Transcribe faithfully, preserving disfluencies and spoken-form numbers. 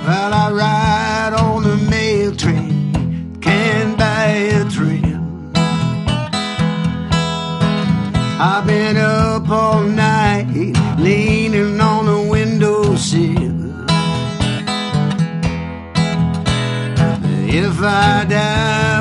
while I ride on the mail train, can't buy a thrill. I've been up all night, leaning on the windowsill. If I die